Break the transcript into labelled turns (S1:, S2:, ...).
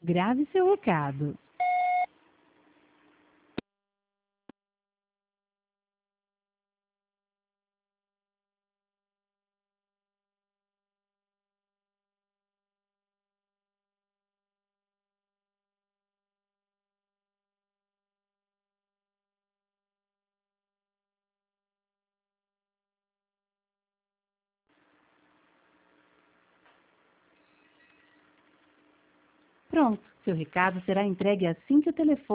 S1: Grave seu recado. Pronto, seu recado será entregue assim que o telefone